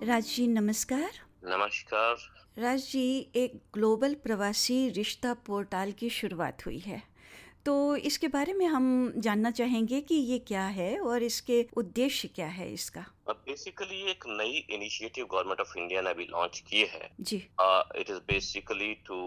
राज जी नमस्कार। नमस्कार। राज जी, एक ग्लोबल प्रवासी रिश्ता पोर्टल की शुरुआत हुई है, तो इसके बारे में हम जानना चाहेंगे कि ये क्या है और इसके उद्देश्य क्या है इसका। अब बेसिकली एक नई इनिशिएटिव गवर्नमेंट ऑफ इंडिया ने अभी लॉन्च की है। जी। It is basically to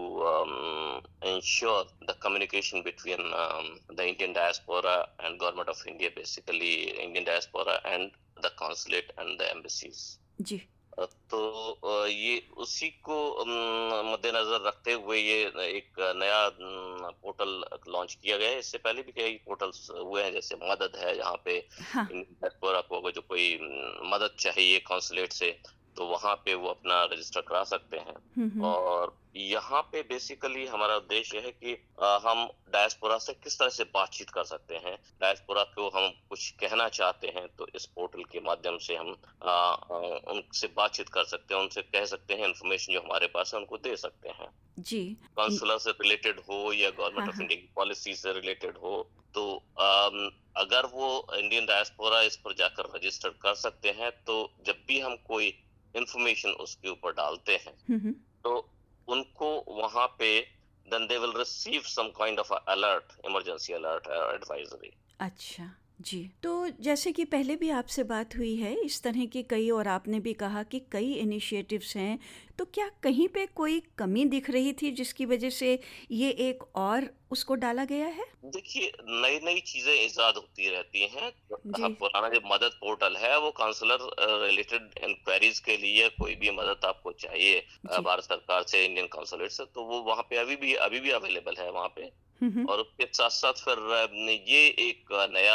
ensure the communication between the Indian diaspora and government of India, basically Indian diaspora and the consulate and the embassies. जी। तो ये उसी को मद्देनजर रखते हुए ये एक नया पोर्टल लॉन्च किया गया है। इससे पहले भी कई पोर्टल्स हुए हैं, जैसे मदद है, जहाँ पे हाँ। डायस्पोरा को अगर जो कोई मदद चाहिए कॉन्सुलेट से, तो वहाँ पे वो अपना रजिस्टर करा सकते हैं। और यहाँ पे बेसिकली हमारा उद्देश्य है कि हम डायस्पोरा से किस तरह से बातचीत कर सकते हैं। डायस्पोरा को हम कुछ कहना चाहते हैं तो इस पोर्टल के माध्यम से हम उनसे बातचीत कर सकते हैं, उनसे कह सकते हैं, इन्फॉर्मेशन जो हमारे पास है उनको दे सकते हैं। जी। कॉन्सुलर से रिलेटेड हो या गवर्नमेंट ऑफ इंडिया की पॉलिसी से रिलेटेड हो, तो अगर वो इंडियन डायस्पोरा इस पर जाकर रजिस्टर कर सकते हैं, तो जब भी हम कोई इंफॉर्मेशन उसके ऊपर डालते हैं तो उनको वहां पे then they will receive some kind of a alert, emergency alert or advisory. अच्छा जी, तो जैसे कि पहले भी आपसे बात हुई है इस तरह की कई, और आपने भी कहा कि कई इनिशिएटिव्स हैं, तो क्या कहीं पे कोई कमी दिख रही थी जिसकी वजह से ये एक और उसको डाला गया है? देखिए, नई नई चीजें इजाद होती रहती हैं। जी। पुराना जो मदद पोर्टल है वो काउंसलर रिलेटेड इंक्वायरीज के लिए, कोई भी मदद आपको चाहिए जी। भारत सरकार से, इंडियन काउंसुलेट से, तो वो वहाँ पे अभी भी अवेलेबल है वहाँ पे। और उसके साथ साथ फिर ये एक नया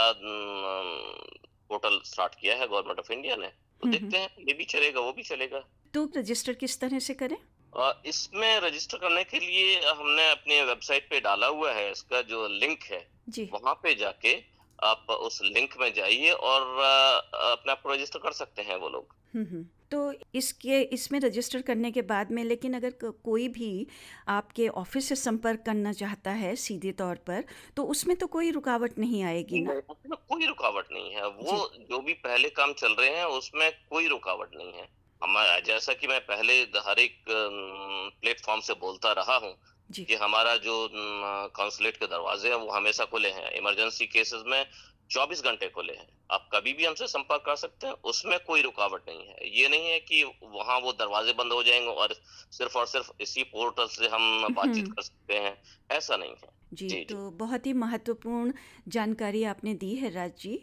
पोर्टल स्टार्ट किया है गवर्नमेंट ऑफ इंडिया ने, तो देखते हैं ये भी चलेगा वो भी चलेगा। तो रजिस्टर किस तरह से करें? इसमें रजिस्टर करने के लिए हमने अपने वेबसाइट पे डाला हुआ है, इसका जो लिंक है जी। वहां पे जाके आप उस लिंक में जाइए और अपने आप को रजिस्टर कर सकते हैं वो लोग। तो इसमें रजिस्टर करने के बाद में, लेकिन अगर कोई भी आपके ऑफिस से संपर्क करना चाहता है सीधे तौर पर, तो उसमें तो कोई रुकावट नहीं आएगी ना? उसमें कोई रुकावट नहीं है, वो जो भी पहले काम चल रहे हैं उसमें कोई रुकावट नहीं है। हमारा, जैसा कि मैं पहले हर एक प्लेटफॉर्म से बोलता रहा हूँ कि हमारा जो कॉन्सुलेट के दरवाजे हैं वो हमेशा खुले हैं। इमरजेंसी केसेस में 24 घंटे खुले हैं, आप कभी भी हमसे संपर्क कर सकते हैं, उसमें कोई रुकावट नहीं है। ये नहीं है कि वहाँ वो दरवाजे बंद हो जाएंगे और सिर्फ इसी पोर्टल से हम बातचीत कर सकते हैं, ऐसा नहीं है। जी, तो बहुत ही महत्वपूर्ण जानकारी आपने दी है राज जी,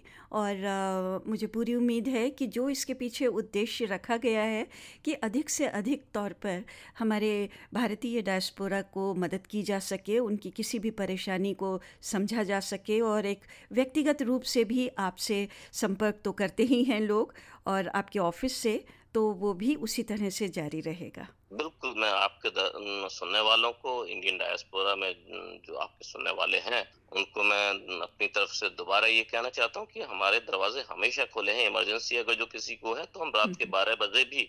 और मुझे पूरी उम्मीद है कि जो इसके पीछे उद्देश्य रखा गया है कि अधिक से अधिक तौर पर हमारे भारतीय डायस्पोरा को मदद की जा सके, उनकी किसी भी परेशानी को समझा जा सके, और एक व्यक्तिगत रूप से भी आपसे संपर्क तो करते ही हैं लोग, और आपके ऑफिस से, तो वो भी उसी तरह से जारी रहेगा। बिल्कुल, मैं आपके सुनने वालों को, इंडियन डायस्पोरा में जो आपके सुनने वाले हैं, उनको मैं अपनी तरफ से दोबारा ये कहना चाहता हूँ कि हमारे दरवाजे हमेशा खुले हैं। इमरजेंसी अगर जो किसी को है तो हम रात के 12 बजे भी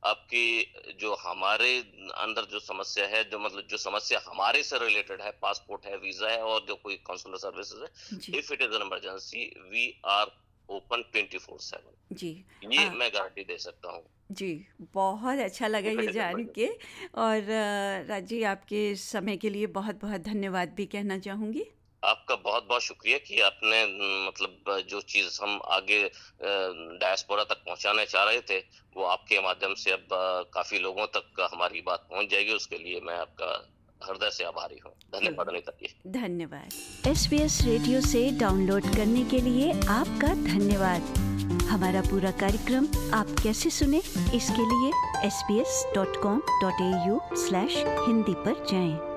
आपकी जो हमारे अंदर जो समस्या है, जो मतलब जो समस्या हमारे से रिलेटेड है, पासपोर्ट है, वीजा है और जो कोई काउंसुलर सर्विसेज है, if it is an emergency we are open 24/7 जी। ये मैं गारंटी दे सकता हूँ। जी, बहुत अच्छा लगा ये जान के, और राज जी आपके समय के लिए बहुत बहुत धन्यवाद भी कहना चाहूँगी। आपका बहुत बहुत शुक्रिया कि आपने मतलब जो चीज़ हम आगे डायस्पोरा तक पहुंचाने चाह रहे थे वो आपके माध्यम से अब काफ़ी लोगों तक हमारी बात पहुंच जाएगी। उसके लिए मैं आपका हृदय से आभारी हूँ। धन्यवाद अनीता जी। धन्यवाद। SBS रेडियो से डाउनलोड करने के लिए आपका धन्यवाद। हमारा पूरा कार्यक्रम आप कैसे सुने, इसके लिए sbs.com.au/hindi पर जाएं।